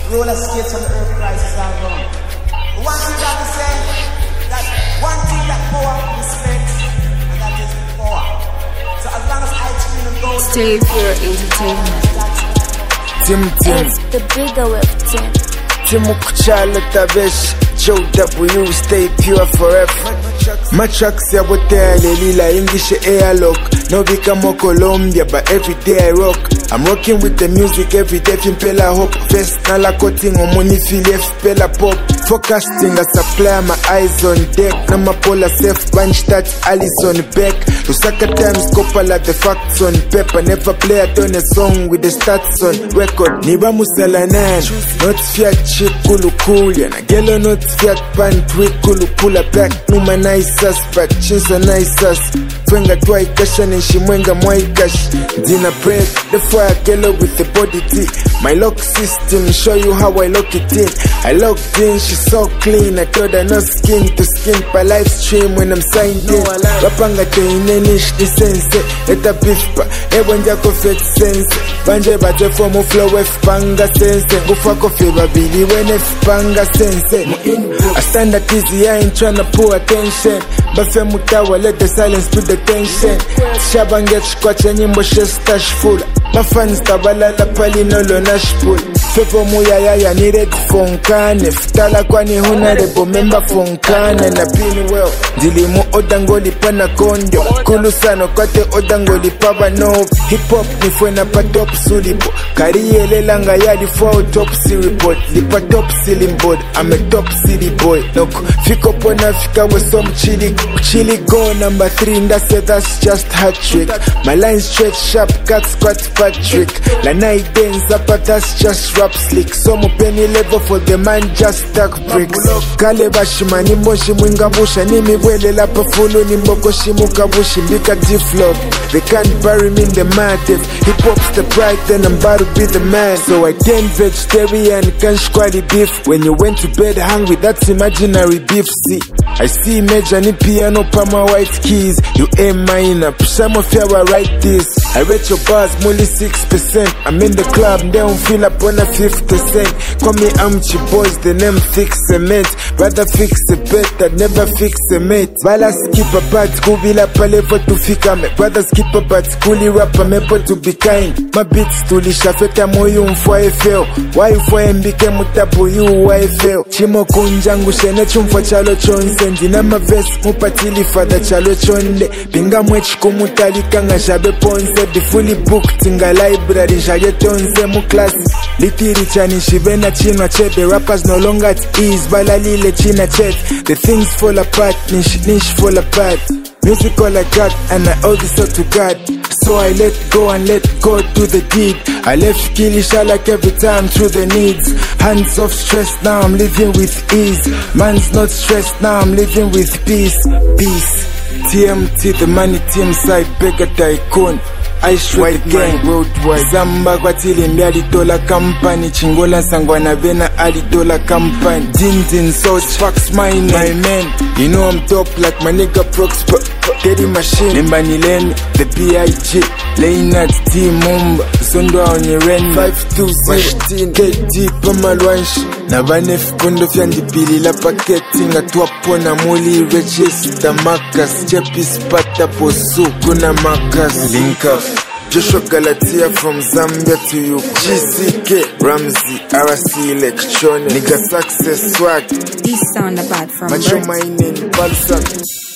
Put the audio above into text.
roller skates on the earth crisis are gone. One thing that we say, that one thing that power respects, and that is power. So as long as I tune and go, Stay Pure Entertainment. It's the bigger with Tim. Timu kuchala tabesh, Joe W, stay pure forever. My tracks ya botele lila English airlock. No become Colombia, but every day I rock. I'm rocking with the music every day. Pimpela hope, vest nala coating on money filief pela pop. Forecasting I supply my eyes on deck. Nama pola safe bunch that Alison Beck. Lusaka times copala the facts on paper. Never play a on a song with the stats on record. Niba musalanan, not fiat chip kulu kulia. Nagelo not fiat pan tweak kulu pula back. Numa nice ass, but chins are nice ass. Fwenga twai kasha nishimwenga mwai kash. Dina break the fire gelo with the body tea. My lock system show you how I lock it in. I locked in, she's so clean. I told her no skin to skin per live stream when I'm signed in. Rapanga teinish the sense. Eta bifpa, ebonja kofet sense. Banje bate fomu flow F panga sense. Gufa kofi babili when F panga sense. I stand at easy, I ain't tryna pull attention. Bafe mutawa, let the silence put the tension. Shabanget shkwacha nyimbo she stash full. Mafans tabalala pali nolo nashpull. Fepo muyayaya ni red fonkane. Ftala kwani huna rebo memba fonkane. Na pini well dilimu odangoli pana kondio. Kulu sano kwate odangoli paba no. Hip hop ni fwena pa top sulipo. Kariye langa yadi fwa top si report. Lipa top ceiling board, I'm a top city boy. Noko fiko pona fika we some chili. Chili go number 3 that's just hat trick. My line straight sharp, cut squat Patrick. La night dance up, that's just rap slick. Some penny level for the man just stack bricks. Kale bashimani moshi mwinga busha. Nimi wele la pafulu ni mboko shimuka bushi. Mbika D-flop, they can't bury me in the mud. If hip hop's the pride, then I'm about to be the man. So I turn vegetarian, can't squally beef. When you went to bed hungry, that's imaginary beef. See, I see major ni piano pa my white keys. You A minor, some of you will write this. I rate your bars, only 6%. I'm in the club, they don't feel up on a 50%. Call me Amchi boys, the name fix cement. Rather fix a bet that never fix a mate. Vala skip a bat, kubila palevo to fika me. Brother skip a bat, kuli rapper mepo to be kind. My beats tulisha feta moyo mfwa efeo. Why fwa mbike mutabu yu wa efeo. Chimo kunjangu shene chumfwa chalo chonse. Ndina ma vest mupatili fada chalo chonde. Pinga mwechi kumutalika nga shabe ponse. Be fully booked inga library shaje tonse mu class. Litiri chani shivena chinwa chebe. Rappers no longer at ease, balalile china chet. The things fall apart, niche fall apart. Music all I got, and I owe this all to God. So I let go and let God do the deed. I left Kilisha like every time through the needs. Hands off stress, now I'm living with ease. Man's not stressed, now I'm living with peace. Peace. TMT, the money team side, beggar tycoon. I strike the gang worldwide. Zamba kwatili mbiali dola company. Chingola sangwana vena ali dola company. Din South Fox my man. You know I'm dope like my nigga Prox. Daddy machine Nembani Len, the B.I.G. Leonard T. Mumba Sondwa onye ren 520 KD Pamalwanshi Nabanef kondo fyandi pili la paketi Ngatuapo na muli register Makas Chepis pata posu kuna makas Link up Joshua Galatia from Zambia to you GCK Ramsey RC Electronic Nigga Success Swag This sound about from Macho Mining Balsa